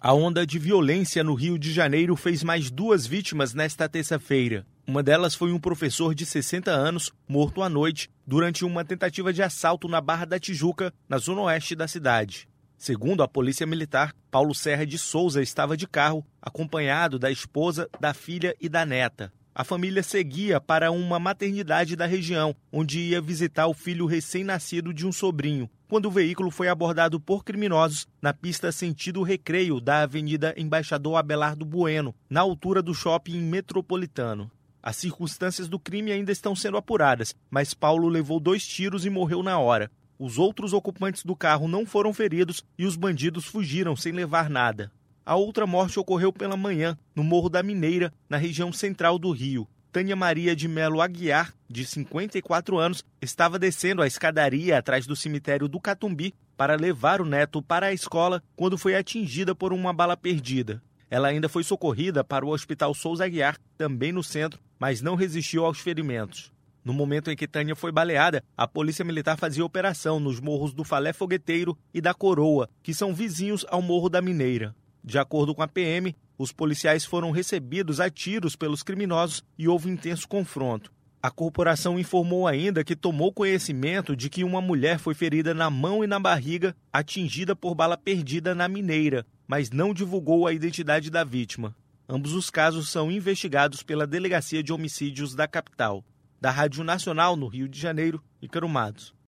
A onda de violência no Rio de Janeiro fez mais 2 vítimas nesta terça-feira. Uma delas foi um professor de 60 anos, morto à noite, durante uma tentativa de assalto na Barra da Tijuca, na zona oeste da cidade. Segundo a Polícia Militar, Paulo Serra de Souza estava de carro, acompanhado da esposa, da filha e da neta. A família seguia para uma maternidade da região, onde ia visitar o filho recém-nascido de um sobrinho, quando o veículo foi abordado por criminosos na pista sentido Recreio da Avenida Embaixador Abelardo Bueno, na altura do shopping metropolitano. As circunstâncias do crime ainda estão sendo apuradas, mas Paulo levou 2 tiros e morreu na hora. Os outros ocupantes do carro não foram feridos e os bandidos fugiram sem levar nada. A outra morte ocorreu pela manhã, no Morro da Mineira, na região central do Rio. Tânia Maria de Melo Aguiar, de 54 anos, estava descendo a escadaria atrás do cemitério do Catumbi para levar o neto para a escola quando foi atingida por uma bala perdida. Ela ainda foi socorrida para o Hospital Souza Aguiar, também no centro, mas não resistiu aos ferimentos. No momento em que Tânia foi baleada, a Polícia Militar fazia operação nos morros do Falé Fogueteiro e da Coroa, que são vizinhos ao Morro da Mineira. De acordo com a PM, os policiais foram recebidos a tiros pelos criminosos e houve intenso confronto. A corporação informou ainda que tomou conhecimento de que uma mulher foi ferida na mão e na barriga, atingida por bala perdida na Mineira, mas não divulgou a identidade da vítima. Ambos os casos são investigados pela Delegacia de Homicídios da capital. Da Rádio Nacional, no Rio de Janeiro, Ícaro Matos.